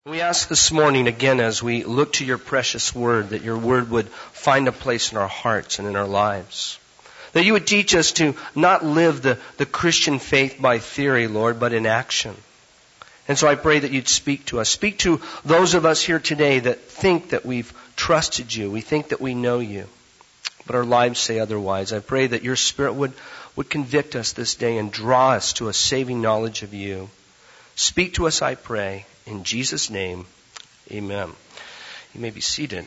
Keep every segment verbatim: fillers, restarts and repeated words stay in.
We ask this morning again as we look to your precious word that your word would find a place in our hearts and in our lives. That you would teach us to not live the, the Christian faith by theory, Lord, but in action. And so I pray that you'd speak to us. Speak to those of us here today that think that we've trusted you. We think that we know you. But our lives say otherwise. I pray that your Spirit would, would convict us this day and draw us to a saving knowledge of you. Speak to us, I pray. In Jesus' name, amen. You may be seated.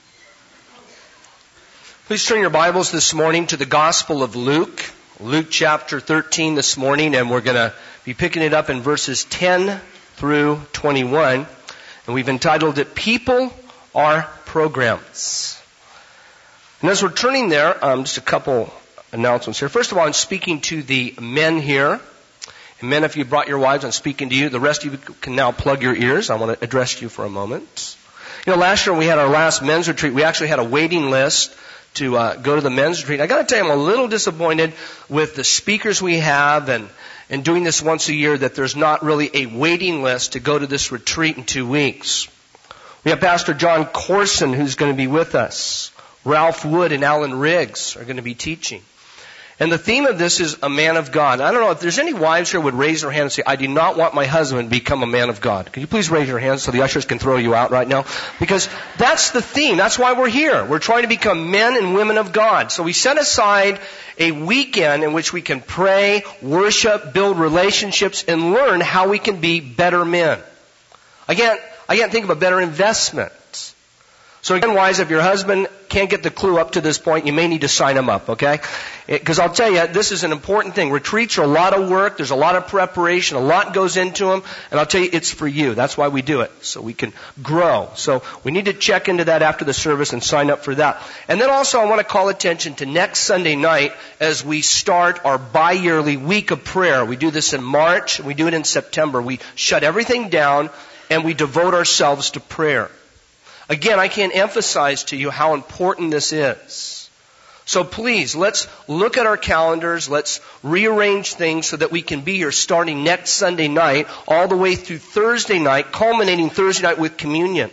Please turn your Bibles this morning to the Gospel of Luke. Luke chapter thirteen this morning, and we're going to be picking it up in verses ten through twenty-one. And we've entitled it, People Are Programs. And as we're turning there, um, just a couple announcements here. First of all, I'm speaking to the men here. And men, if you brought your wives, I'm speaking to you. The rest of you can now plug your ears. I want to address you for a moment. You know, last year when we had our last men's retreat, we actually had a waiting list to uh, go to the men's retreat. I got to tell you, I'm a little disappointed with the speakers we have and, and doing this once a year that there's not really a waiting list to go to this retreat in two weeks. We have Pastor John Corson who's going to be with us. Ralph Wood and Alan Riggs are going to be teaching. And the theme of this is a man of God. I don't know if there's any wives here who would raise their hand and say, I do not want my husband to become a man of God. Can you please raise your hands so the ushers can throw you out right now? Because that's the theme. That's why we're here. We're trying to become men and women of God. So we set aside a weekend in which we can pray, worship, build relationships, and learn how we can be better men. I can't, I can't think of a better investment. So again, wives, if your husband can't get the clue up to this point, you may need to sign him up, okay? Because I'll tell you, this is an important thing. Retreats are a lot of work. There's a lot of preparation. A lot goes into them. And I'll tell you, it's for you. That's why we do it, so we can grow. So we need to check into that after the service and sign up for that. And then also I want to call attention to next Sunday night as we start our bi-yearly week of prayer. We do this in March, and we do it in September. We shut everything down, and we devote ourselves to prayer. Again, I can't emphasize to you how important this is. So please, let's look at our calendars. Let's rearrange things so that we can be here starting next Sunday night all the way through Thursday night, culminating Thursday night with communion.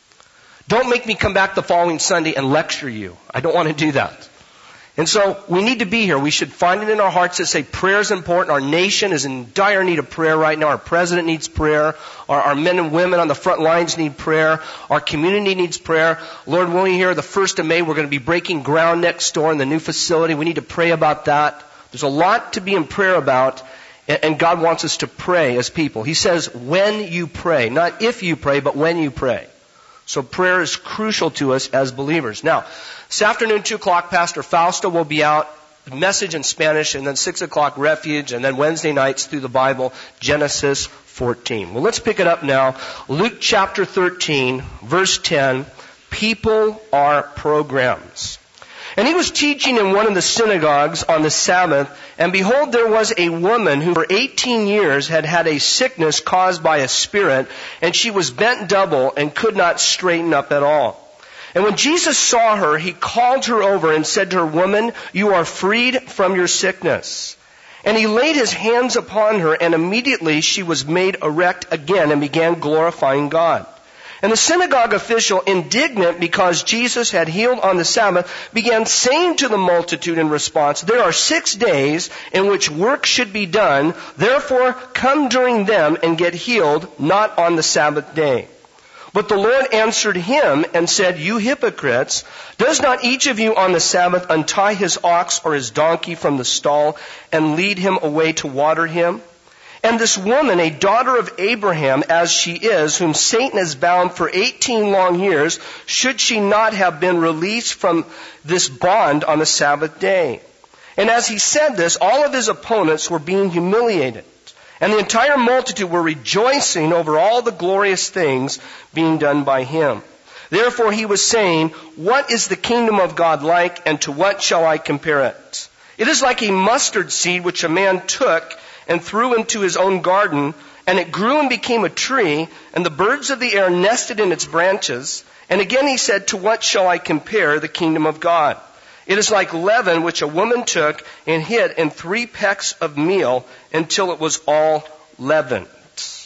Don't make me come back the following Sunday and lecture you. I don't want to do that. And so we need to be here. We should find it in our hearts to say prayer is important. Our nation is in dire need of prayer right now. Our president needs prayer. Our, our men and women on the front lines need prayer. Our community needs prayer. Lord willing, here the first of May, we're going to be breaking ground next door in the new facility. We need to pray about that. There's a lot to be in prayer about, and, and God wants us to pray as people. He says, when you pray. Not if you pray, but when you pray. So prayer is crucial to us as believers. Now, this afternoon, two o'clock, Pastor Fausto will be out, message in Spanish, and then six o'clock, refuge, and then Wednesday nights through the Bible, Genesis fourteen. Well, let's pick it up now. Luke chapter thirteen, verse ten, people are programs. And he was teaching in one of the synagogues on the Sabbath, and behold, there was a woman who for eighteen years had had a sickness caused by a spirit, and she was bent double and could not straighten up at all. And when Jesus saw her, he called her over and said to her, Woman, you are freed from your sickness. And he laid his hands upon her, and immediately she was made erect again and began glorifying God. And the synagogue official, indignant because Jesus had healed on the Sabbath, began saying to the multitude in response, There are six days in which work should be done. Therefore, come during them and get healed, not on the Sabbath day. But the Lord answered him and said, You hypocrites, does not each of you on the Sabbath untie his ox or his donkey from the stall and lead him away to water him? And this woman, a daughter of Abraham as she is, whom Satan has bound for eighteen long years, should she not have been released from this bond on the Sabbath day? And as he said this, all of his opponents were being humiliated. And the entire multitude were rejoicing over all the glorious things being done by him. Therefore he was saying, What is the kingdom of God like, and to what shall I compare it? It is like a mustard seed which a man took and threw into his own garden, and it grew and became a tree, and the birds of the air nested in its branches. And again he said, To what shall I compare the kingdom of God? It is like leaven which a woman took and hid in three pecks of meal until it was all leavened.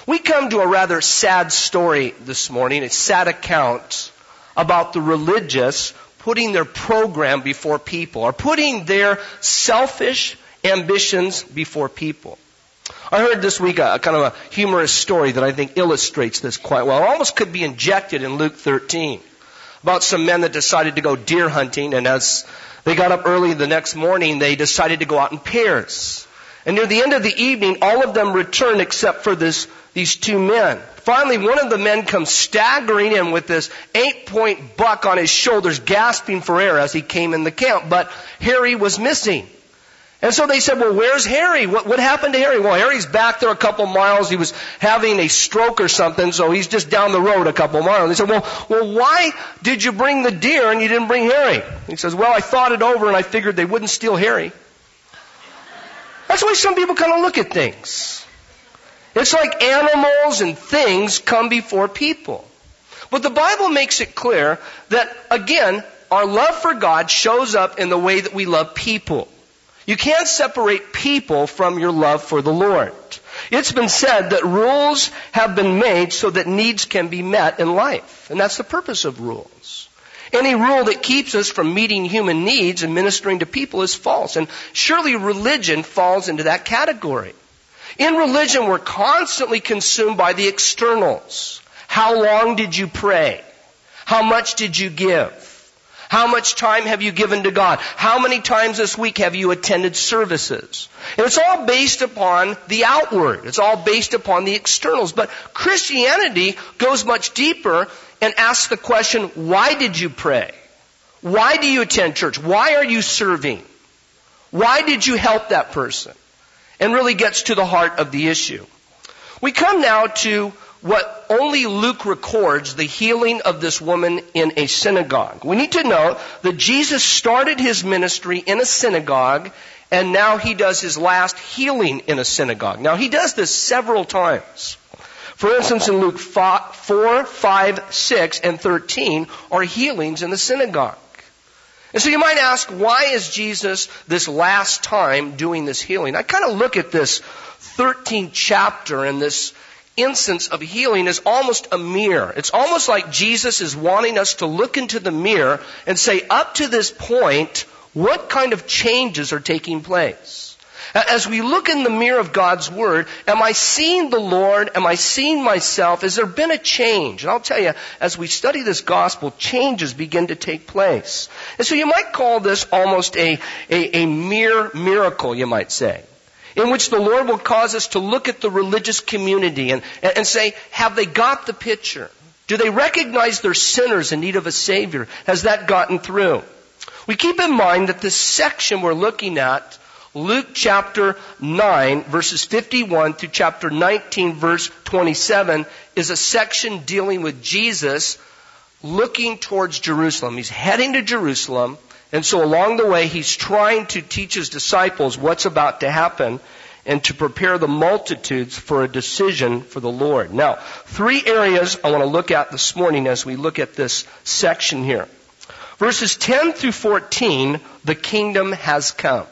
We come to a rather sad story this morning, a sad account about the religious putting their program before people, or putting their selfish ambitions before people. I heard this week a, a kind of a humorous story that I think illustrates this quite well. It almost could be injected in Luke thirteen, about some men that decided to go deer hunting, and as they got up early the next morning, they decided to go out in pairs. And near the end of the evening, all of them returned except for this, these two men. Finally, one of the men comes staggering in with this eight-point buck on his shoulders, gasping for air as he came in the camp. But Harry was missing. And so they said, well, where's Harry? What, what happened to Harry? Well, Harry's back there a couple miles. He was having a stroke or something, so he's just down the road a couple miles. They said, well, well, why did you bring the deer and you didn't bring Harry? He says, well, I thought it over and I figured they wouldn't steal Harry. That's the way some people kind of look at things. It's like animals and things come before people. But the Bible makes it clear that, again, our love for God shows up in the way that we love people. You can't separate people from your love for the Lord. It's been said that rules have been made so that needs can be met in life. And that's the purpose of rules. Any rule that keeps us from meeting human needs and ministering to people is false. And surely religion falls into that category. In religion, we're constantly consumed by the externals. How long did you pray? How much did you give? How much time have you given to God? How many times this week have you attended services? And it's all based upon the outward. It's all based upon the externals. But Christianity goes much deeper and asks the question, why did you pray? Why do you attend church? Why are you serving? Why did you help that person? And really gets to the heart of the issue. We come now to what only Luke records, the healing of this woman in a synagogue. We need to note that Jesus started his ministry in a synagogue, and now he does his last healing in a synagogue. Now he does this several times. For instance, in Luke four, five, six, and thirteen are healings in the synagogue. And so you might ask, why is Jesus this last time doing this healing? I kind of look at this thirteenth chapter and this instance of healing as almost a mirror. It's almost like Jesus is wanting us to look into the mirror and say, up to this point, what kind of changes are taking place? As we look in the mirror of God's Word, am I seeing the Lord? Am I seeing myself? Has there been a change? And I'll tell you, as we study this gospel, changes begin to take place. And so you might call this almost a, a, a mere miracle, you might say, in which the Lord will cause us to look at the religious community and, and say, have they got the picture? Do they recognize they're sinners in need of a Savior? Has that gotten through? We keep in mind that this section we're looking at, Luke chapter nine, verses fifty-one through chapter nineteen, verse twenty-seven, is a section dealing with Jesus looking towards Jerusalem. He's heading to Jerusalem, and so along the way, he's trying to teach his disciples what's about to happen and to prepare the multitudes for a decision for the Lord. Now, three areas I want to look at this morning as we look at this section here. Verses ten through fourteen, the kingdom has come.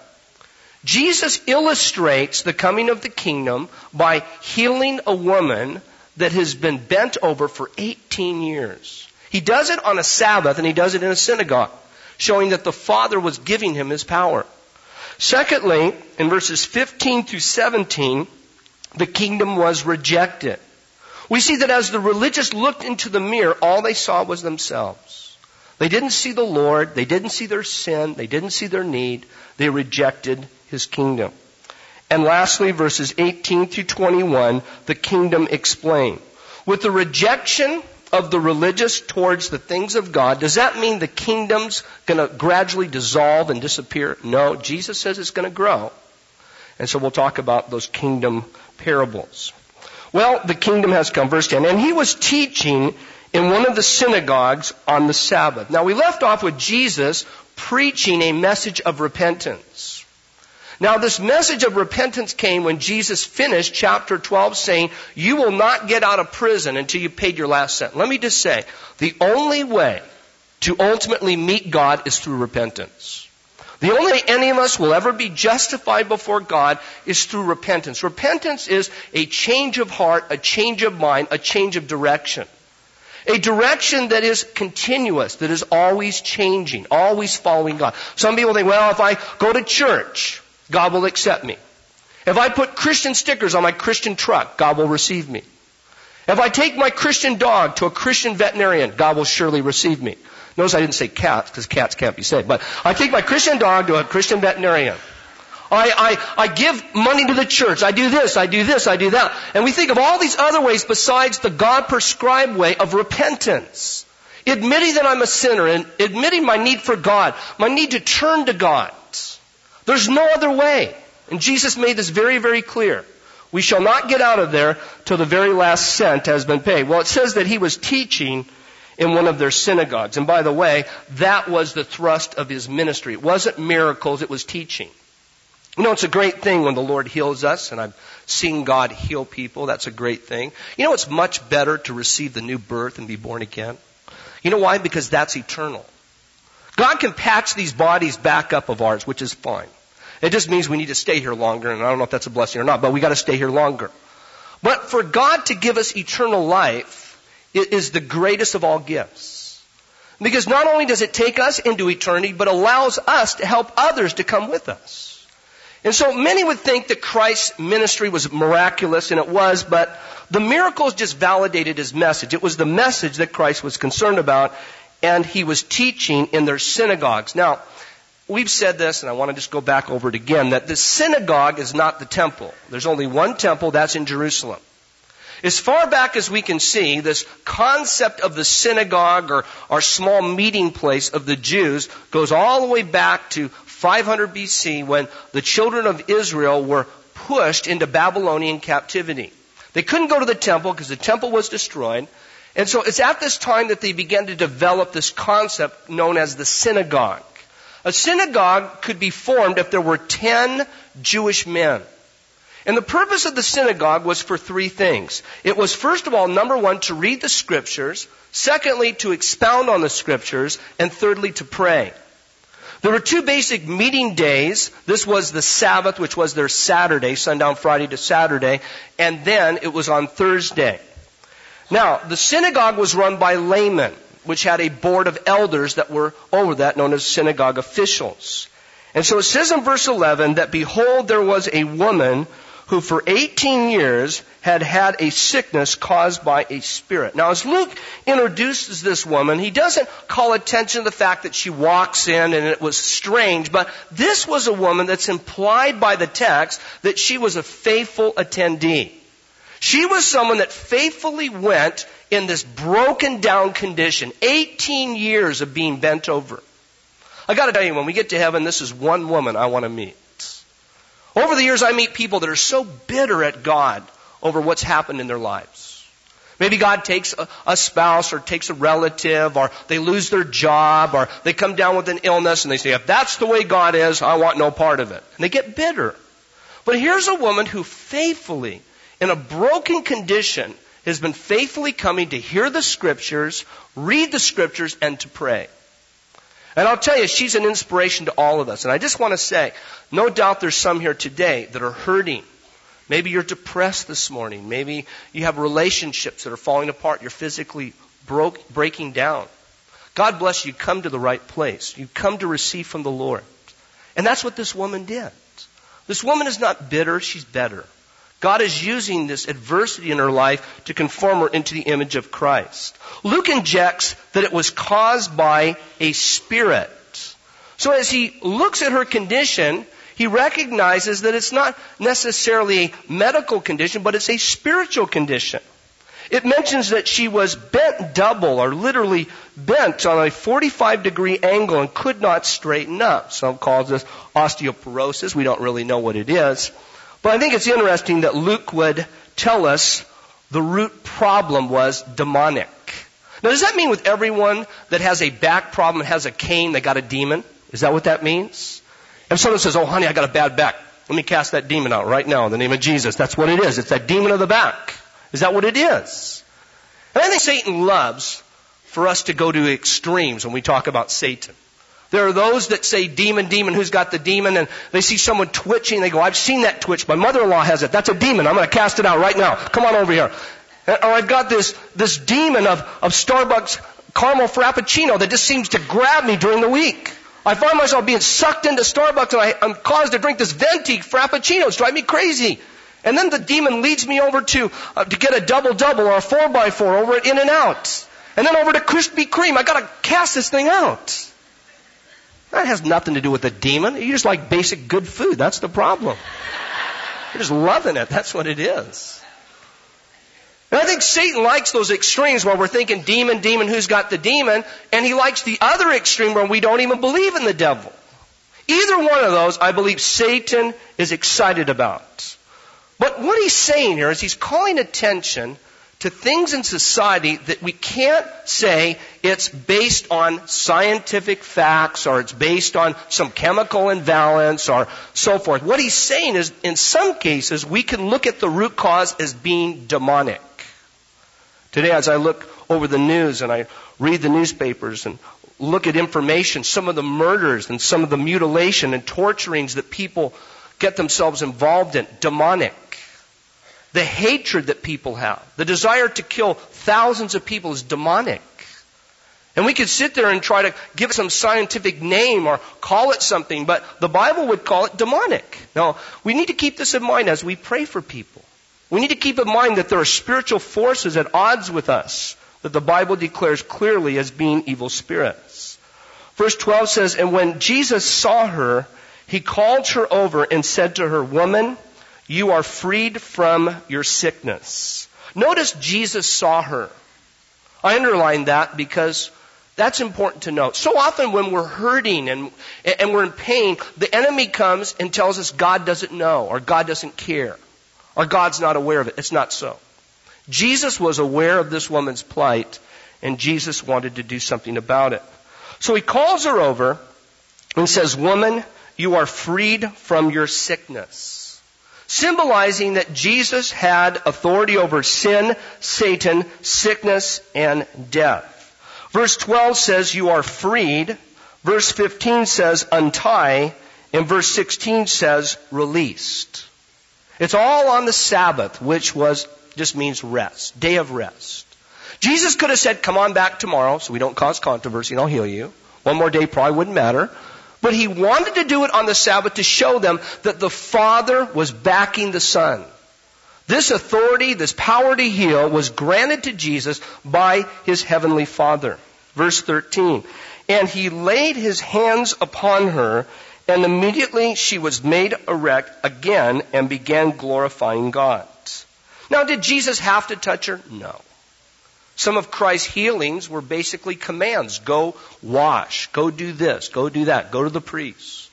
Jesus illustrates the coming of the kingdom by healing a woman that has been bent over for eighteen years. He does it on a Sabbath, and he does it in a synagogue, showing that the Father was giving him his power. Secondly, in verses fifteen through seventeen, the kingdom was rejected. We see that as the religious looked into the mirror, all they saw was themselves. They didn't see the Lord. They didn't see their sin. They didn't see their need. They rejected his kingdom. And lastly, verses eighteen through twenty-one, the kingdom explained. With the rejection of the religious towards the things of God, does that mean the kingdom's going to gradually dissolve and disappear? No, Jesus says it's going to grow. And so we'll talk about those kingdom parables. Well, the kingdom has come. Verse ten, and he was teaching in one of the synagogues on the Sabbath. Now, we left off with Jesus preaching a message of repentance. Now, this message of repentance came when Jesus finished chapter twelve saying, you will not get out of prison until you paid your last cent. Let me just say, the only way to ultimately meet God is through repentance. The only way any of us will ever be justified before God is through repentance. Repentance is a change of heart, a change of mind, a change of direction. A direction that is continuous, that is always changing, always following God. Some people think, well, if I go to church, God will accept me. If I put Christian stickers on my Christian truck, God will receive me. If I take my Christian dog to a Christian veterinarian, God will surely receive me. Notice I didn't say cats, because cats can't be saved. But I take my Christian dog to a Christian veterinarian. I, I, I give money to the church. I do this, I do this, I do that. And we think of all these other ways besides the God-prescribed way of repentance. Admitting that I'm a sinner and admitting my need for God, my need to turn to God. There's no other way. And Jesus made this very, very clear. We shall not get out of there till the very last cent has been paid. Well, it says that he was teaching in one of their synagogues. And by the way, that was the thrust of his ministry. It wasn't miracles, it was teaching. You know, it's a great thing when the Lord heals us, and I've seen God heal people. That's a great thing. You know, it's much better to receive the new birth and be born again. You know why? Because that's eternal. God can patch these bodies back up of ours, which is fine. It just means we need to stay here longer, and I don't know if that's a blessing or not, but we got to stay here longer. But for God to give us eternal life, it is the greatest of all gifts. Because not only does it take us into eternity, but allows us to help others to come with us. And so many would think that Christ's ministry was miraculous, and it was, but the miracles just validated his message. It was the message that Christ was concerned about, and he was teaching in their synagogues. Now, we've said this, and I want to just go back over it again, that the synagogue is not the temple. There's only one temple, that's in Jerusalem. As far back as we can see, this concept of the synagogue or our small meeting place of the Jews goes all the way back to five hundred B C when the children of Israel were pushed into Babylonian captivity. They couldn't go to the temple because the temple was destroyed. And so it's at this time that they began to develop this concept known as the synagogue. A synagogue could be formed if there were ten Jewish men. And the purpose of the synagogue was for three things. It was, first of all, number one, to read the Scriptures. Secondly, to expound on the Scriptures. And thirdly, to pray. There were two basic meeting days. This was the Sabbath, which was their Saturday, sundown Friday to Saturday. And then it was on Thursday. Now, the synagogue was run by laymen, which had a board of elders that were over that, known as synagogue officials. And so it says in verse eleven that, behold, there was a woman who for eighteen years had had a sickness caused by a spirit. Now, as Luke introduces this woman, he doesn't call attention to the fact that she walks in and it was strange, but this was a woman that's implied by the text that she was a faithful attendee. She was someone that faithfully went in this broken down condition, eighteen years of being bent over. I got to tell you, when we get to heaven, this is one woman I want to meet. Over the years, I meet people that are so bitter at God over what's happened in their lives. Maybe God takes a, a spouse or takes a relative, or they lose their job, or they come down with an illness and they say, if that's the way God is, I want no part of it. And they get bitter. But here's a woman who faithfully, in a broken condition, has been faithfully coming to hear the Scriptures, read the Scriptures, and to pray. And I'll tell you, she's an inspiration to all of us. And I just want to say, no doubt there's some here today that are hurting. Maybe you're depressed this morning. Maybe you have relationships that are falling apart. You're physically broke, breaking down. God bless you. You come to the right place. You come to receive from the Lord. And that's what this woman did. This woman is not bitter. She's better. God is using this adversity in her life to conform her into the image of Christ. Luke injects that it was caused by a spirit. So as he looks at her condition, he recognizes that it's not necessarily a medical condition, but it's a spiritual condition. It mentions that she was bent double, or literally bent on a forty-five degree angle and could not straighten up. Some call this osteoporosis. We don't really know what it is. But I think it's interesting that Luke would tell us the root problem was demonic. Now, does that mean with everyone that has a back problem and has a cane, they got a demon? Is that what that means? If someone says, oh, honey, I got a bad back, let me cast that demon out right now in the name of Jesus. That's what it is. It's that demon of the back. Is that what it is? And I think Satan loves for us to go to extremes when we talk about Satan. There are those that say, demon, demon, who's got the demon? And they see someone twitching. They go, I've seen that twitch. My mother-in-law has it. That's a demon. I'm going to cast it out right now. Come on over here. Or I've got this, this demon of, of Starbucks caramel frappuccino that just seems to grab me during the week. I find myself being sucked into Starbucks and I, I'm caused to drink this venti frappuccino. It's driving me crazy. And then the demon leads me over to uh, to get a double-double or a four by four over at In-N-Out. And then over to Krispy Kreme. I got to cast this thing out. That has nothing to do with the demon. You just like basic good food. That's the problem. You're just loving it. That's what it is. And I think Satan likes those extremes where we're thinking demon, demon, who's got the demon? And he likes the other extreme where we don't even believe in the devil. Either one of those, I believe Satan is excited about. But what he's saying here is he's calling attention to things in society that we can't say it's based on scientific facts or it's based on some chemical imbalance or so forth. What he's saying is, in some cases, we can look at the root cause as being demonic. Today, as I look over the news and I read the newspapers and look at information, some of the murders and some of the mutilation and torturings that people get themselves involved in, demonic. The hatred that people have, the desire to kill thousands of people is demonic. And we could sit there and try to give it some scientific name or call it something, but the Bible would call it demonic. Now, we need to keep this in mind as we pray for people. We need to keep in mind that there are spiritual forces at odds with us that the Bible declares clearly as being evil spirits. Verse twelve says, and when Jesus saw her, he called her over and said to her, woman, you are freed from your sickness. Notice Jesus saw her. I underline that because that's important to note. So often when we're hurting and, and we're in pain, the enemy comes and tells us God doesn't know or God doesn't care or God's not aware of it. It's not so. Jesus was aware of this woman's plight and Jesus wanted to do something about it. So he calls her over and says, woman, you are freed from your sickness. Symbolizing that Jesus had authority over sin, Satan, sickness, and death. Verse twelve says you are freed. Verse fifteen says untie. And verse sixteen says released. It's all on the Sabbath, which was just means rest, day of rest. Jesus could have said, come on back tomorrow so we don't cause controversy and I'll heal you. One more day probably wouldn't matter. But he wanted to do it on the Sabbath to show them that the Father was backing the Son. This authority, this power to heal was granted to Jesus by his heavenly Father. Verse thirteen. And he laid his hands upon her, and immediately she was made erect again and began glorifying God. Now, did Jesus have to touch her? No. Some of Christ's healings were basically commands. Go wash. Go do this. Go do that. Go to the priest.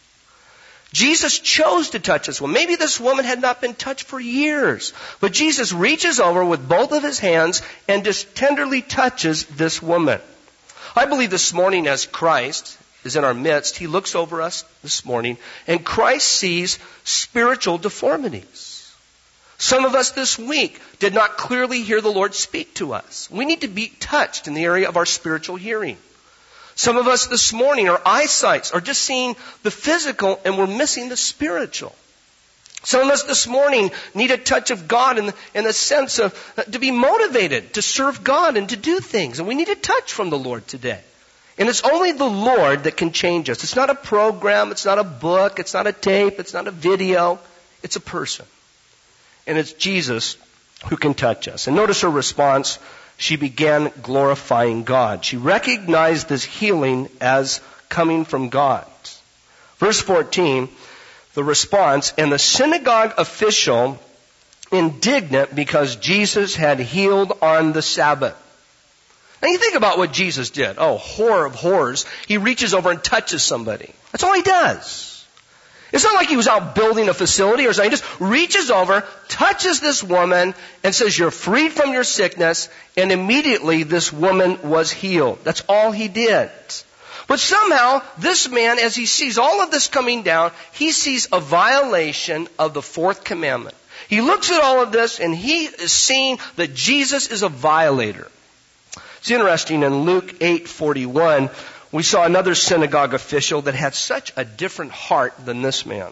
Jesus chose to touch this woman. Maybe this woman had not been touched for years. But Jesus reaches over with both of his hands and just tenderly touches this woman. I believe this morning as Christ is in our midst, he looks over us this morning and Christ sees spiritual deformities. Some of us this week did not clearly hear the Lord speak to us. We need to be touched in the area of our spiritual hearing. Some of us this morning, our eyesights are just seeing the physical and we're missing the spiritual. Some of us this morning need a touch of God in the, in the sense of uh, to be motivated to serve God and to do things. And we need a touch from the Lord today. And it's only the Lord that can change us. It's not a program. It's not a book. It's not a tape. It's not a video. It's a person. And it's Jesus who can touch us. And notice her response. She began glorifying God. She recognized this healing as coming from God. Verse fourteen, the response, and the synagogue official, indignant because Jesus had healed on the Sabbath. Now you think about what Jesus did. Oh, horror of horrors. He reaches over and touches somebody. That's all he does. It's not like he was out building a facility or something. He just reaches over, touches this woman, and says, you're freed from your sickness. And immediately this woman was healed. That's all he did. But somehow, this man, as he sees all of this coming down, he sees a violation of the fourth commandment. He looks at all of this, and he is seeing that Jesus is a violator. It's interesting, in Luke eight forty-one, we saw another synagogue official that had such a different heart than this man.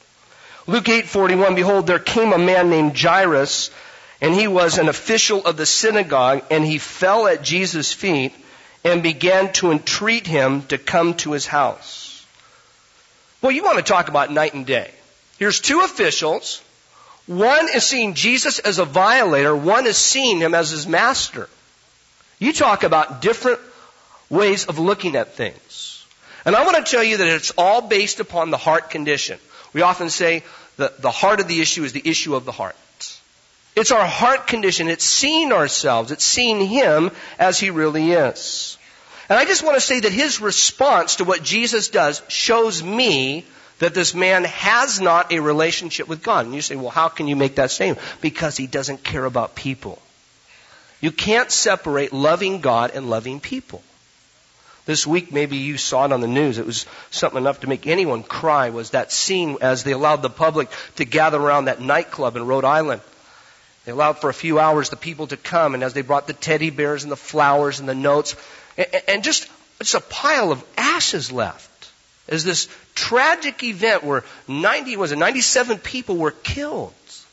Luke eight forty-one, behold, there came a man named Jairus, and he was an official of the synagogue, and he fell at Jesus' feet and began to entreat him to come to his house. Well, you want to talk about night and day. Here's two officials. One is seeing Jesus as a violator. One is seeing him as his master. You talk about different ways of looking at things. And I want to tell you that it's all based upon the heart condition. We often say that the heart of the issue is the issue of the heart. It's our heart condition. It's seeing ourselves. It's seeing him as he really is. And I just want to say that his response to what Jesus does shows me that this man has not a relationship with God. And you say, well, how can you make that statement? Because he doesn't care about people. You can't separate loving God and loving people. This week, maybe you saw it on the news. It was something enough to make anyone cry, was that scene as they allowed the public to gather around that nightclub in Rhode Island. They allowed for a few hours the people to come, and as they brought the teddy bears and the flowers and the notes, and, and just, just a pile of ashes left. As this tragic event where ninety, was it ninety-seven people were killed.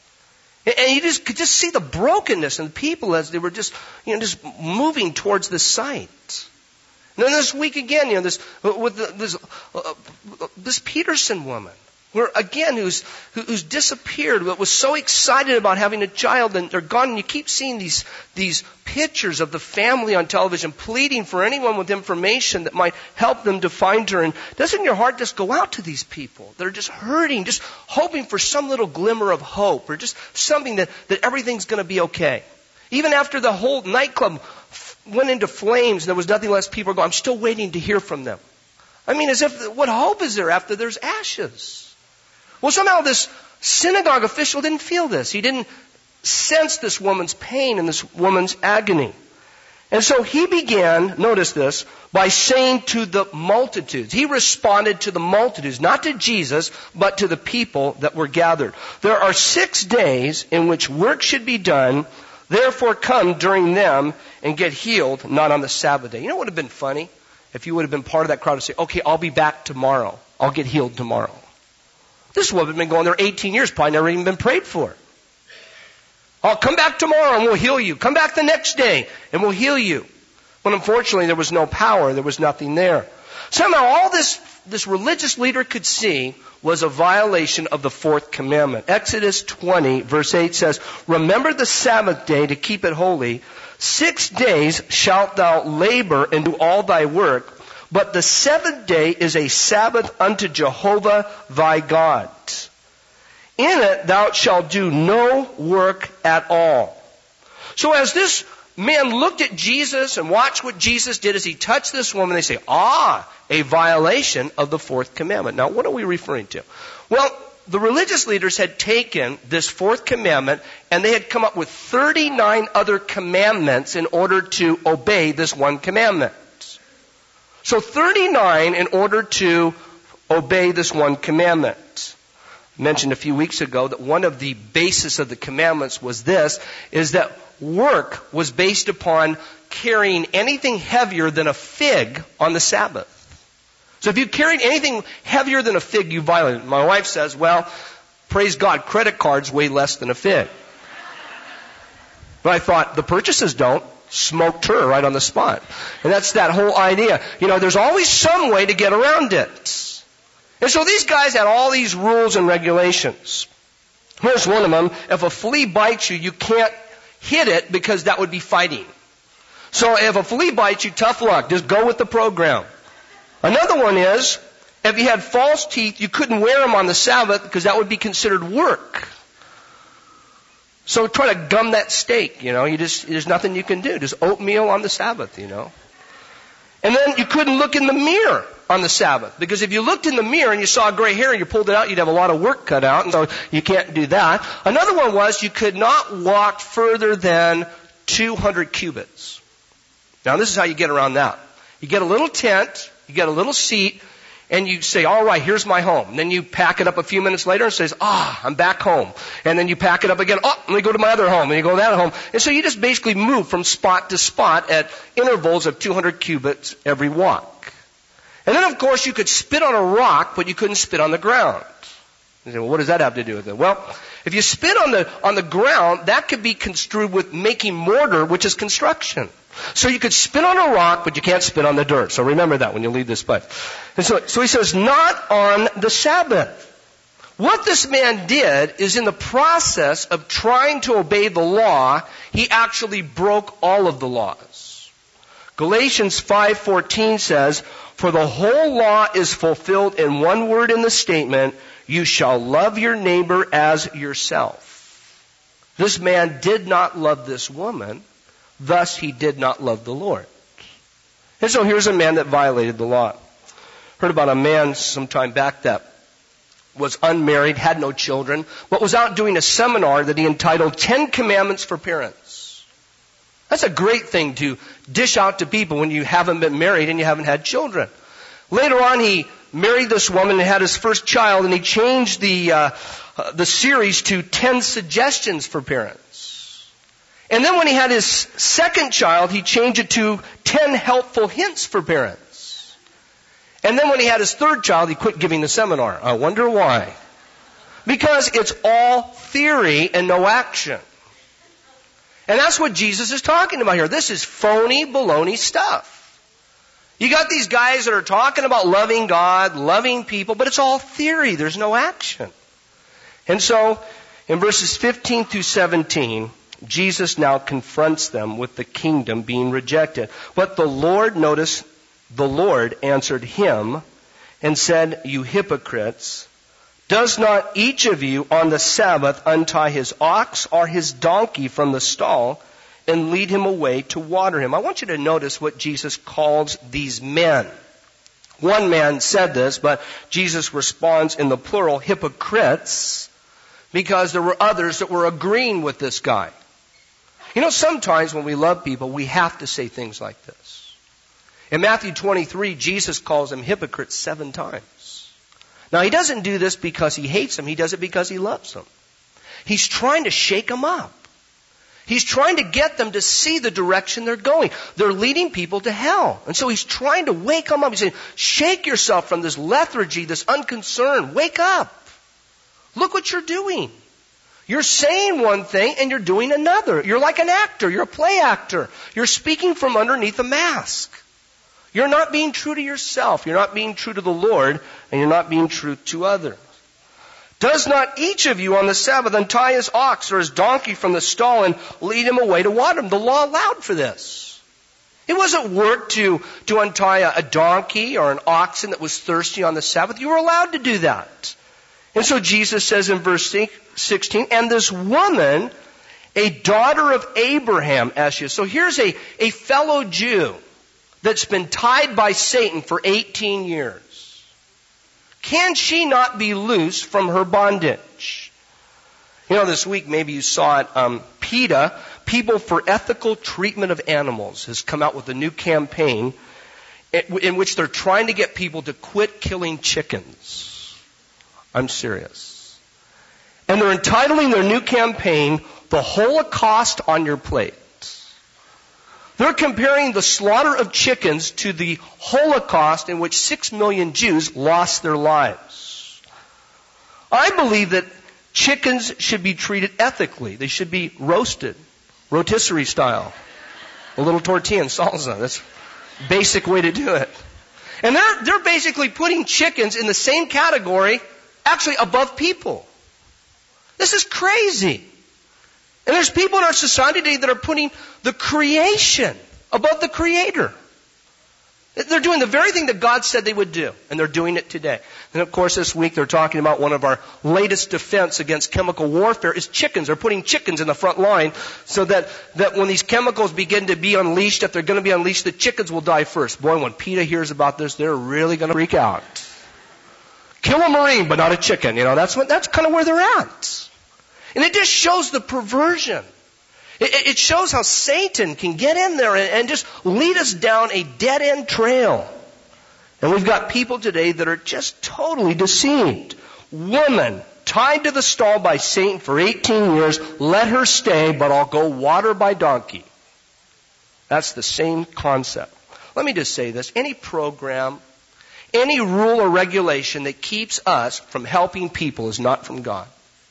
And, and you just could just see the brokenness in the people as they were just, you know, just moving towards the site. And then this week again, you know, this with the, this uh, this Peterson woman, where again who's who's disappeared, but was so excited about having a child, and they're gone. And you keep seeing these these pictures of the family on television, pleading for anyone with information that might help them to find her. And doesn't your heart just go out to these people that are just hurting, just hoping for some little glimmer of hope, or just something that that everything's going to be okay? Even after the whole nightclub went into flames and there was nothing less, people are going, I'm still waiting to hear from them. I mean, as if, what hope is there after there's ashes? Well, somehow this synagogue official didn't feel this. He didn't sense this woman's pain and this woman's agony. And so he began, notice this, by saying to the multitudes. He responded to the multitudes, not to Jesus, but to the people that were gathered. There are six days in which work should be done. Therefore come during them and get healed, not on the Sabbath day. You know what would have been funny? If you would have been part of that crowd and say, okay, I'll be back tomorrow. I'll get healed tomorrow. This woman had been going there eighteen years, probably never even been prayed for. I'll come back tomorrow and we'll heal you. Come back the next day and we'll heal you. But unfortunately, there was no power. There was nothing there. Somehow all this, this religious leader could see was a violation of the fourth commandment. Exodus twenty, verse eight says, remember the Sabbath day to keep it holy. Six days shalt thou labor and do all thy work, but the seventh day is a Sabbath unto Jehovah thy God. In it thou shalt do no work at all. So as this man looked at Jesus and watched what Jesus did as he touched this woman, they say, ah, a violation of the fourth commandment. Now, what are we referring to? Well, the religious leaders had taken this fourth commandment and they had come up with thirty-nine other commandments in order to obey this one commandment. So thirty-nine in order to obey this one commandment. I mentioned a few weeks ago that one of the basis of the commandments was this, is that work was based upon carrying anything heavier than a fig on the Sabbath. So if you carried anything heavier than a fig, you violated it. My wife says, well, praise God, credit cards weigh less than a fig. But I thought, the purchases don't. Smoked her right on the spot. And that's that whole idea. You know, there's always some way to get around it. And so these guys had all these rules and regulations. Here's one of them. If a flea bites you, you can't hit it because that would be fighting. So if a flea bites you, tough luck. Just go with the program. Another one is, if you had false teeth, you couldn't wear them on the Sabbath because that would be considered work. So try to gum that steak, you know. You just, there's nothing you can do. Just oatmeal on the Sabbath, you know. And then you couldn't look in the mirror on the Sabbath. Because if you looked in the mirror and you saw gray hair and you pulled it out, you'd have a lot of work cut out. And so you can't do that. Another one was you could not walk further than two hundred cubits. Now this is how you get around that. You get a little tent, you get a little seat, and you say, all right, here's my home. And then you pack it up a few minutes later and says, ah, I'm back home. And then you pack it up again. Oh, let me go to my other home. And you go to that home. And so you just basically move from spot to spot at intervals of two hundred cubits every walk. And then, of course, you could spit on a rock, but you couldn't spit on the ground. You say, well, what does that have to do with it? Well, if you spit on the, on the ground, that could be construed with making mortar, which is construction. So you could spit on a rock, but you can't spit on the dirt. So remember that when you leave this place. And so, so he says, not on the Sabbath. What this man did is in the process of trying to obey the law, he actually broke all of the laws. Galatians five fourteen says, for the whole law is fulfilled in one word in the statement, you shall love your neighbor as yourself. This man did not love this woman, thus he did not love the Lord. And so here's a man that violated the law. Heard about a man some time back that was unmarried, had no children, but was out doing a seminar that he entitled Ten Commandments for Parents. That's a great thing to dish out to people when you haven't been married and you haven't had children. Later on, he married this woman and had his first child, and he changed the uh, uh, the series to Ten Suggestions for Parents. And then when he had his second child, he changed it to Ten Helpful Hints for Parents. And then when he had his third child, he quit giving the seminar. I wonder why. Because it's all theory and no action. And that's what Jesus is talking about here. This is phony, baloney stuff. You got these guys that are talking about loving God, loving people, but it's all theory. There's no action. And so, in verses fifteen through seventeen, Jesus now confronts them with the kingdom being rejected. But the Lord, notice, the Lord answered him and said, you hypocrites, does not each of you on the Sabbath untie his ox or his donkey from the stall and lead him away to water him? I want you to notice what Jesus calls these men. One man said this, but Jesus responds in the plural, hypocrites, because there were others that were agreeing with this guy. You know, sometimes when we love people, we have to say things like this. In Matthew twenty-three, Jesus calls them hypocrites seven times. Now, he doesn't do this because he hates them. He does it because he loves them. He's trying to shake them up. He's trying to get them to see the direction they're going. They're leading people to hell. And so he's trying to wake them up. He's saying, shake yourself from this lethargy, this unconcern. Wake up. Look what you're doing. You're saying one thing and you're doing another. You're like an actor. You're a play actor. You're speaking from underneath a mask. You're not being true to yourself. You're not being true to the Lord, and you're not being true to others. Does not each of you on the Sabbath untie his ox or his donkey from the stall and lead him away to water him? The law allowed for this. It wasn't work to, to untie a, a donkey or an oxen that was thirsty on the Sabbath. You were allowed to do that. And so Jesus says in verse sixteen, and this woman, a daughter of Abraham, as she is. So here's a, a fellow Jew that's been tied by Satan for eighteen years. Can she not be loosed from her bondage? You know, this week maybe you saw it, um, PETA, People for Ethical Treatment of Animals, has come out with a new campaign in, in which they're trying to get people to quit killing chickens. I'm serious. And they're entitling their new campaign, The Holocaust on Your Plate. They're comparing the slaughter of chickens to the Holocaust in which six million Jews lost their lives. I believe that chickens should be treated ethically. They should be roasted, rotisserie style. A little tortilla and salsa. That's a basic way to do it. And they're, they're basically putting chickens in the same category, actually above people. This is crazy. And there's people in our society today that are putting the creation above the Creator. They're doing the very thing that God said they would do, and they're doing it today. And of course this week they're talking about one of our latest defense against chemical warfare is chickens. They're putting chickens in the front line so that, that when these chemicals begin to be unleashed, if they're going to be unleashed, the chickens will die first. Boy, when PETA hears about this, they're really going to freak out. Kill a Marine, but not a chicken. You know, that's what, that's kind of where they're at. And it just shows the perversion. It, it shows how Satan can get in there and, and just lead us down a dead-end trail. And we've got people today that are just totally deceived. Woman tied to the stall by Satan for eighteen years, let her stay, but I'll go water by donkey. That's the same concept. Let me just say this. Any program, Any rule or regulation that keeps us from helping people is not from God.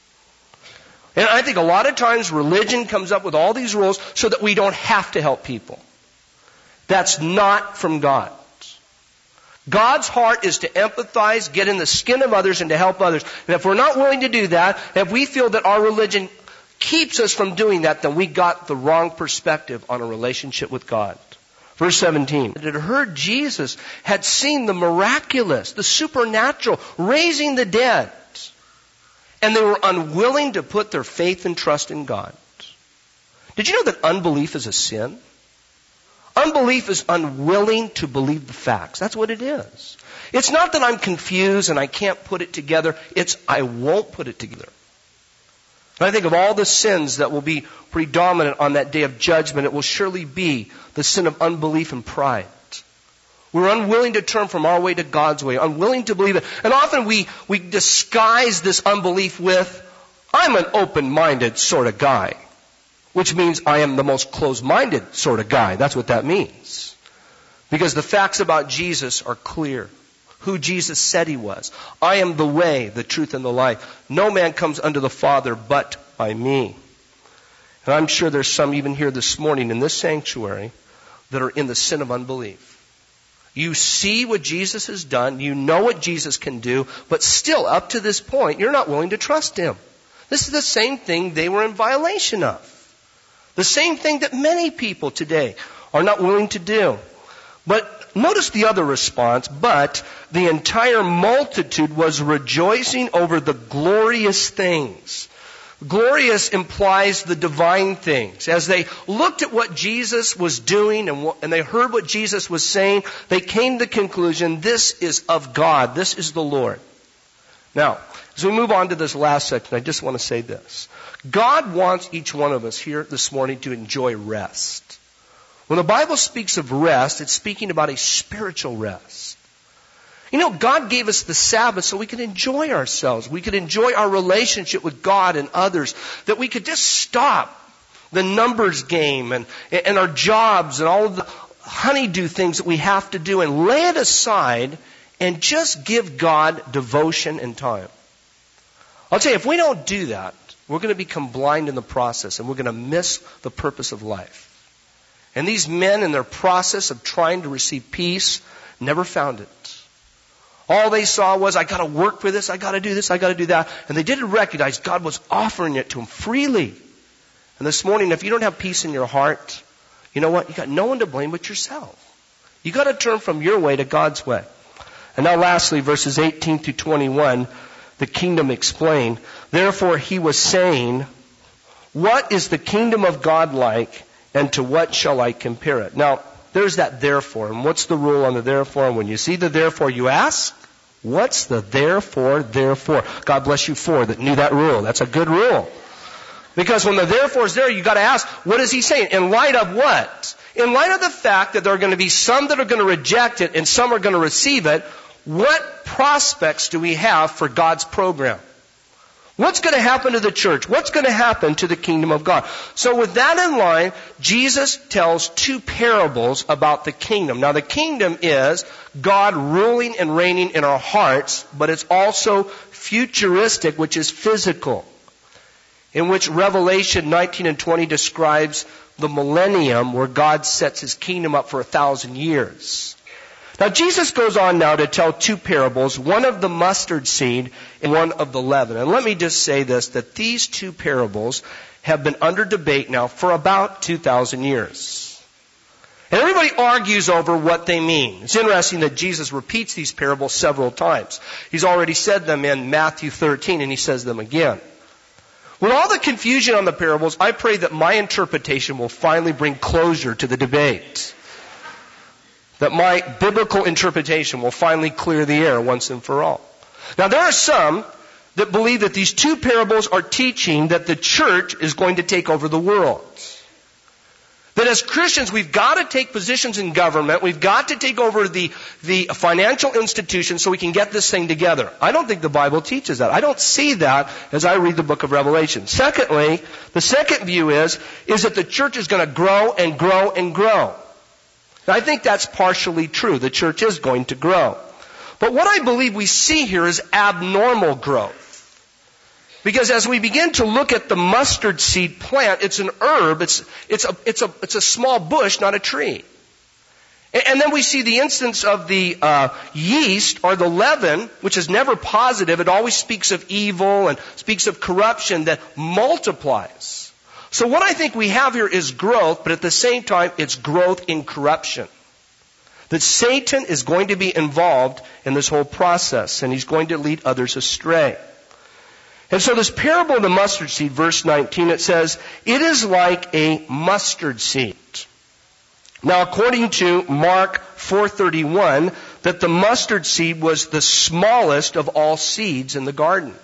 And I think a lot of times religion comes up with all these rules so that we don't have to help people. That's not from God. God's heart is to empathize, get in the skin of others, and to help others. And if we're not willing to do that, if we feel that our religion keeps us from doing that, then we got the wrong perspective on a relationship with God. Verse seventeen. It had heard Jesus had seen the miraculous, the supernatural, raising the dead. And they were unwilling to put their faith and trust in God. Did you know that unbelief is a sin? Unbelief is unwilling to believe the facts. That's what it is. It's not that I'm confused and I can't put it together. It's I won't put it together. And I think of all the sins that will be predominant on that day of judgment, it will surely be the sin of unbelief and pride. We're unwilling to turn from our way to God's way, unwilling to believe it. And often we, we disguise this unbelief with, I'm an open-minded sort of guy. Which means I am the most closed-minded sort of guy. That's what that means. Because the facts about Jesus are clear. Who Jesus said He was. I am the way, the truth, and the life. No man comes unto the Father but by me. And I'm sure there's some even here this morning in this sanctuary that are in the sin of unbelief. You see what Jesus has done. You know what Jesus can do. But still, up to this point, you're not willing to trust Him. This is the same thing they were in violation of. The same thing that many people today are not willing to do. But notice the other response. But the entire multitude was rejoicing over the glorious things. Glorious implies the divine things. As they looked at what Jesus was doing and, what, and they heard what Jesus was saying, they came to the conclusion, this is of God. This is the Lord. Now, as we move on to this last section, I just want to say this. God wants each one of us here this morning to enjoy rest. When the Bible speaks of rest, it's speaking about a spiritual rest. You know, God gave us the Sabbath so we could enjoy ourselves. We could enjoy our relationship with God and others. That we could just stop the numbers game and, and our jobs and all of the honeydew things that we have to do and lay it aside and just give God devotion and time. I'll tell you, if we don't do that, we're going to become blind in the process and we're going to miss the purpose of life. And these men in their process of trying to receive peace never found it. All they saw was, I got to work for this, I got to do this, I got to do that. And they didn't recognize God was offering it to them freely. And this morning, if you don't have peace in your heart, you know what? You got no one to blame but yourself. You got to turn from your way to God's way. And now lastly, verses eighteen through twenty-one, the kingdom explained. Therefore he was saying, what is the kingdom of God like, and to what shall I compare it? Now, there's that therefore. And what's the rule on the therefore? And when you see the therefore, you ask, what's the therefore, therefore? God bless you for that knew that rule. That's a good rule. Because when the therefore is there, you got to ask, what is he saying? In light of what? In light of the fact that there are going to be some that are going to reject it and some are going to receive it, what prospects do we have for God's program? What's going to happen to the church? What's going to happen to the kingdom of God? So with that in mind, Jesus tells two parables about the kingdom. Now the kingdom is God ruling and reigning in our hearts, but it's also futuristic, which is physical. In which Revelation nineteen and twenty describes the millennium where God sets His kingdom up for a thousand years. Now Jesus goes on now to tell two parables, one of the mustard seed and one of the leaven. And let me just say this, that these two parables have been under debate now for about two thousand years. And everybody argues over what they mean. It's interesting that Jesus repeats these parables several times. He's already said them in Matthew thirteen and He says them again. With all the confusion on the parables, I pray that my interpretation will finally bring closure to the debate. That my biblical interpretation will finally clear the air once and for all. Now there are some that believe that these two parables are teaching that the church is going to take over the world. That as Christians we've got to take positions in government, we've got to take over the, the financial institutions so we can get this thing together. I don't think the Bible teaches that. I don't see that as I read the book of Revelation. Secondly, the second view is, is that the church is going to grow and grow and grow. Now, I think that's partially true. The church is going to grow. But what I believe we see here is abnormal growth. Because as we begin to look at the mustard seed plant, it's an herb, it's, it's, a, it's, a, it's a small bush, not a tree. And, and then we see the instance of the uh, yeast or the leaven, which is never positive. It always speaks of evil and speaks of corruption that multiplies. So what I think we have here is growth, but at the same time, it's growth in corruption. That Satan is going to be involved in this whole process, and he's going to lead others astray. And so this parable of the mustard seed, verse nineteen, it says, it is like a mustard seed. Now, according to Mark four thirty-one, that the mustard seed was the smallest of all seeds in the garden.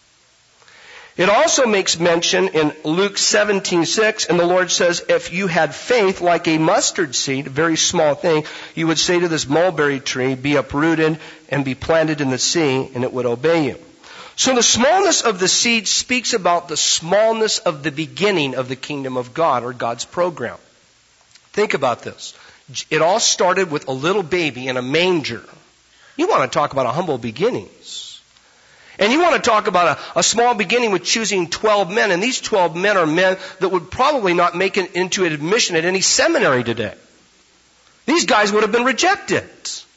It also makes mention in Luke seventeen six, and the Lord says, if you had faith like a mustard seed, a very small thing, you would say to this mulberry tree, be uprooted and be planted in the sea, and it would obey you. So the smallness of the seed speaks about the smallness of the beginning of the kingdom of God, or God's program. Think about this. It all started with a little baby in a manger. You want to talk about a humble beginnings. And you want to talk about a, a small beginning with choosing twelve men, and these twelve men are men that would probably not make it into an admission at any seminary today. These guys would have been rejected.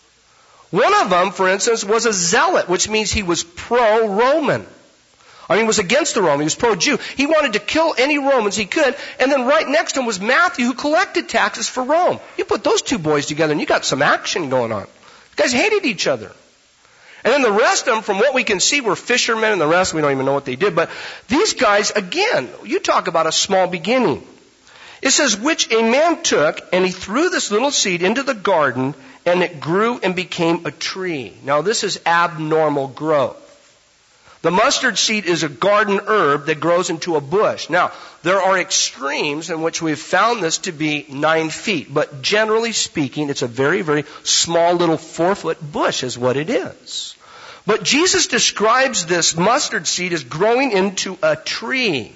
One of them, for instance, was a zealot, which means he was pro-Roman. I mean, he was against the Roman. He was pro-Jew. He wanted to kill any Romans he could. And then right next to him was Matthew, who collected taxes for Rome. You put those two boys together and you got some action going on. The guys hated each other. And then the rest of them, from what we can see, were fishermen, and the rest, we don't even know what they did. But these guys, again, you talk about a small beginning. It says, which a man took, and he threw this little seed into the garden, and it grew and became a tree. Now, this is abnormal growth. The mustard seed is a garden herb that grows into a bush. Now, there are extremes in which we've found this to be nine feet. But generally speaking, it's a very, very small little four-foot bush is what it is. But Jesus describes this mustard seed as growing into a tree.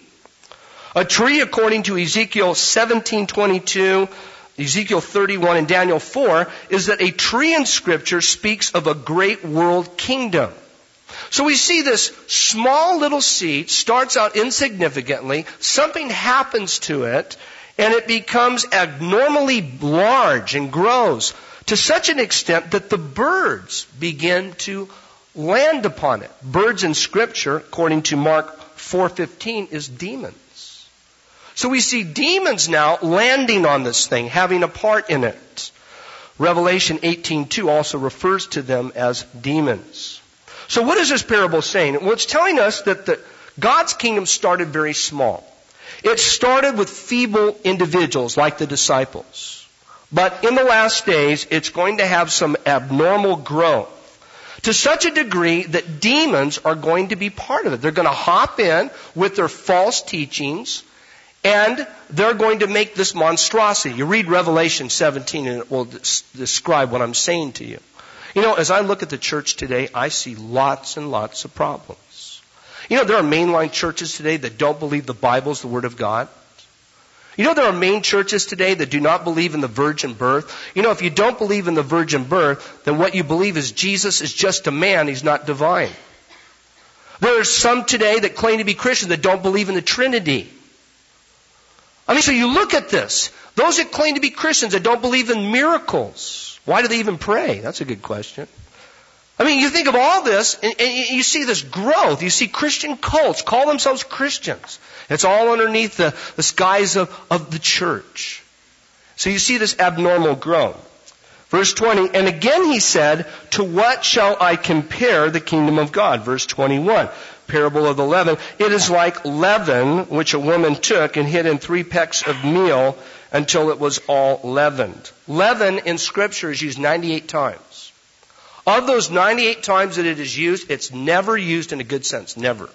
A tree, according to Ezekiel seventeen twenty-two, Ezekiel thirty-one, and Daniel four, is that a tree in Scripture speaks of a great world kingdom. So we see this small little seed starts out insignificantly, something happens to it, and it becomes abnormally large and grows to such an extent that the birds begin to land upon it. Birds in Scripture, according to Mark four fifteen, is demons. So we see demons now landing on this thing, having a part in it. Revelation eighteen two also refers to them as demons. So what is this parable saying? Well, it's telling us that the, God's kingdom started very small. It started with feeble individuals like the disciples. But in the last days, it's going to have some abnormal growth to such a degree that demons are going to be part of it. They're going to hop in with their false teachings, and they're going to make this monstrosity. You read Revelation seventeen and it will describe what I'm saying to you. You know, as I look at the church today, I see lots and lots of problems. You know, there are mainline churches today that don't believe the Bible is the Word of God. You know, there are main churches today that do not believe in the virgin birth. You know, if you don't believe in the virgin birth, then what you believe is Jesus is just a man, He's not divine. There are some today that claim to be Christians that don't believe in the Trinity. I mean, so you look at this. Those that claim to be Christians that don't believe in miracles. Why do they even pray? That's a good question. I mean, you think of all this, and, and you see this growth. You see Christian cults call themselves Christians. It's all underneath the, the skies of, of the church. So you see this abnormal growth. Verse twenty, and again he said, to what shall I compare the kingdom of God? Verse twenty-one, parable of the leaven. It is like leaven, which a woman took and hid in three pecks of meal until it was all leavened. Leaven in Scripture is used ninety-eight times. Of those ninety-eight times that it is used, it's never used in a good sense. Never.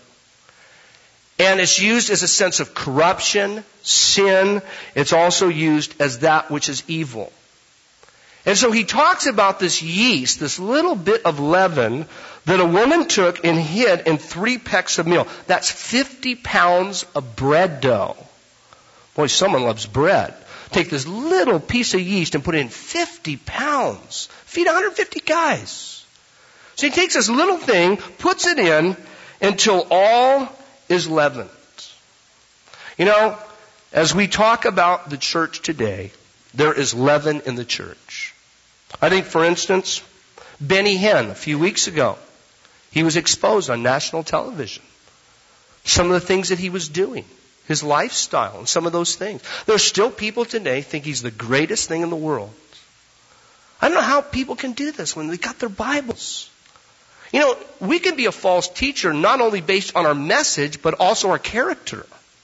And it's used as a sense of corruption, sin. It's also used as that which is evil. And so he talks about this yeast, this little bit of leaven that a woman took and hid in three pecks of meal. That's fifty pounds of bread dough. Boy, someone loves bread. Take this little piece of yeast and put it in fifty pounds. Feed one hundred fifty guys. So he takes this little thing, puts it in until all is leavened. You know, as we talk about the church today, there is leaven in the church. I think, for instance, Benny Hinn, a few weeks ago, he was exposed on national television. Some of the things that he was doing, his lifestyle, and some of those things. There's still people today think he's the greatest thing in the world. I don't know how people can do this when they got their Bibles. You know, we can be a false teacher not only based on our message, but also our character.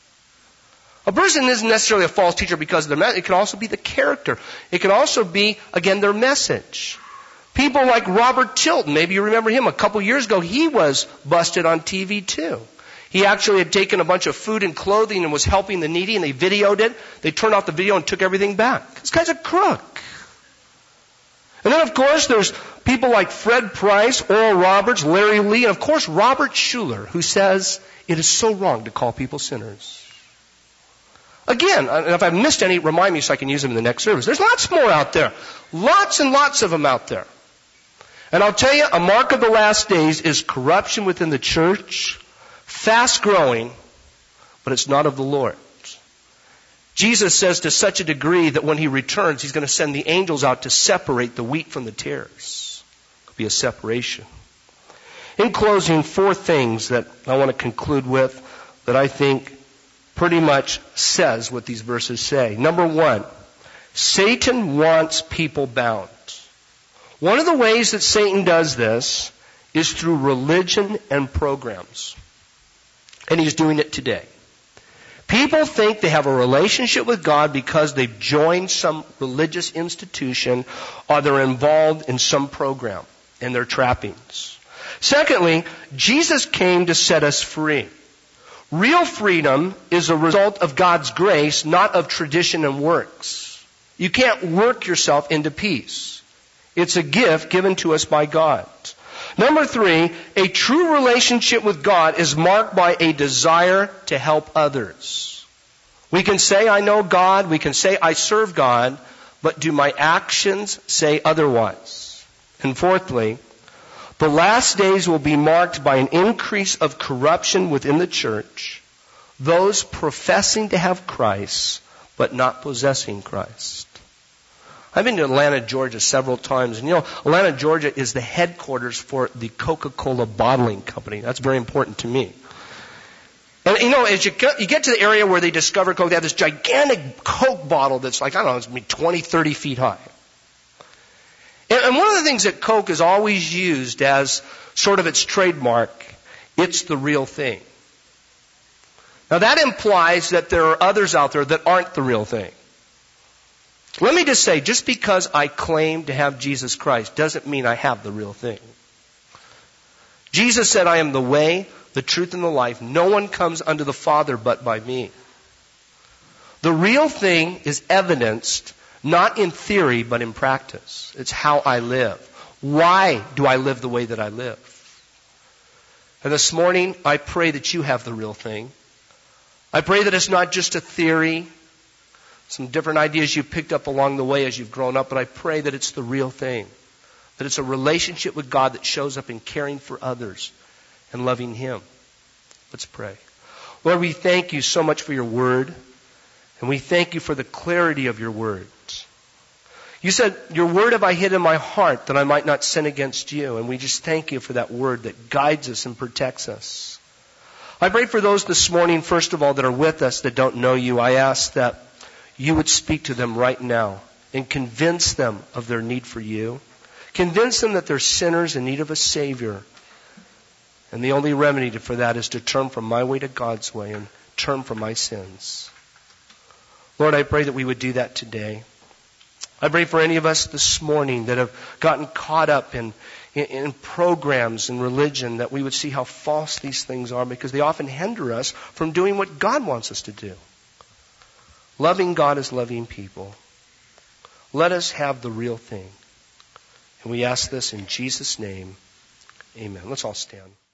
A person isn't necessarily a false teacher because of their message. It can also be the character. It can also be, again, their message. People like Robert Tilton, maybe you remember him. A couple years ago, he was busted on T V too. He actually had taken a bunch of food and clothing and was helping the needy, and they videoed it. They turned off the video and took everything back. This guy's a crook. And then, of course, there's people like Fred Price, Oral Roberts, Larry Lee, and, of course, Robert Schuller, who says it is so wrong to call people sinners. Again, if I've missed any, remind me so I can use them in the next service. There's lots more out there. Lots and lots of them out there. And I'll tell you, a mark of the last days is corruption within the church, fast growing, but it's not of the Lord. Jesus says to such a degree that when he returns, he's going to send the angels out to separate the wheat from the tares. It'll be a separation. In closing, four things that I want to conclude with that I think pretty much says what these verses say. Number one, Satan wants people bound. One of the ways that Satan does this is through religion and programs. And he's doing it today. People think they have a relationship with God because they've joined some religious institution or they're involved in some program and their trappings. Secondly, Jesus came to set us free. Real freedom is a result of God's grace, not of tradition and works. You can't work yourself into peace. It's a gift given to us by God. Number three, a true relationship with God is marked by a desire to help others. We can say, I know God. We can say, I serve God. But do my actions say otherwise? And fourthly, the last days will be marked by an increase of corruption within the church. Those professing to have Christ, but not possessing Christ. I've been to Atlanta, Georgia several times. And you know, Atlanta, Georgia is the headquarters for the Coca-Cola bottling company. That's very important to me. And you know, as you get, you get to the area where they discover Coke, they have this gigantic Coke bottle that's like, I don't know, it's maybe twenty, thirty feet high. And, and one of the things that Coke has always used as sort of its trademark, it's the real thing. Now that implies that there are others out there that aren't the real thing. Let me just say, just because I claim to have Jesus Christ doesn't mean I have the real thing. Jesus said, I am the way, the truth, and the life. No one comes unto the Father but by me. The real thing is evidenced not in theory but in practice. It's how I live. Why do I live the way that I live? And this morning, I pray that you have the real thing. I pray that it's not just a theory, some different ideas you picked up along the way as you've grown up, but I pray that it's the real thing. That it's a relationship with God that shows up in caring for others and loving Him. Let's pray. Lord, we thank you so much for your word, and we thank you for the clarity of your words. You said, your word have I hid in my heart that I might not sin against you, and we just thank you for that word that guides us and protects us. I pray for those this morning, first of all, that are with us that don't know you. I ask that you would speak to them right now and convince them of their need for you. Convince them that they're sinners in need of a Savior. And the only remedy for that is to turn from my way to God's way and turn from my sins. Lord, I pray that we would do that today. I pray for any of us this morning that have gotten caught up in, in, in programs and religion, that we would see how false these things are, because they often hinder us from doing what God wants us to do. Loving God is loving people. Let us have the real thing. And we ask this in Jesus' name. Amen. Let's all stand.